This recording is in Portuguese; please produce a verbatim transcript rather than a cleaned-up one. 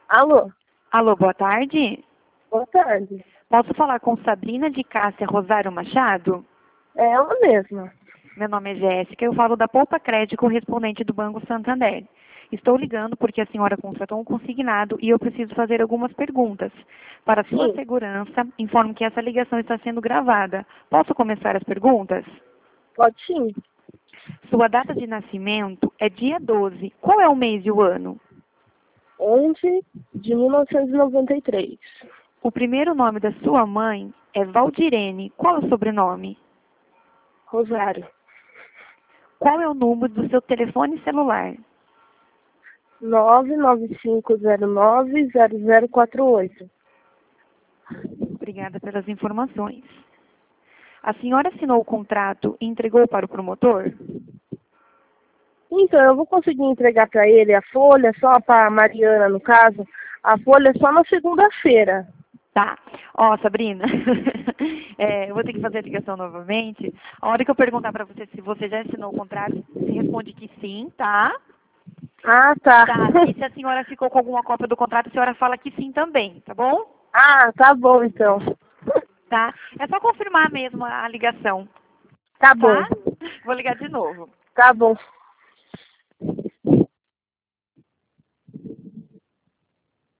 Alô? Alô, boa tarde. Boa tarde. Posso falar com Sabrina de Cássia Rosário Machado? É ela mesma. Meu nome é Jéssica, eu falo da Poupa Crédito correspondente do Banco Santander. Estou ligando porque a senhora contratou um consignado e eu preciso fazer algumas perguntas. Para sua Sim, segurança, informo que essa ligação está sendo gravada. Posso começar as perguntas? pode sim. Sua data de nascimento é dia doze. Qual é o mês e o ano? onze de mil novecentos e noventa e três. O primeiro nome da sua mãe é Valdirene. Qual é o sobrenome? Rosário. Qual é o número do seu telefone celular? nove nove cinco zero nove zero zero quatro oito. Obrigada pelas informações. A senhora assinou o contrato e entregou para o promotor? Então, eu vou conseguir entregar para ele a folha, só para a Mariana, no caso, a folha só na segunda-feira. Tá. Ó, Sabrina, é, eu vou ter que fazer a ligação novamente. A hora que eu perguntar para você se você já assinou o contrato, você responde que sim, tá? Ah, tá. Tá. E se a senhora ficou com alguma cópia do contrato, a senhora fala que sim também, tá bom? Ah, tá bom então. Tá. É só confirmar mesmo a ligação, Tá bom. tá? Vou ligar de novo. Tá bom.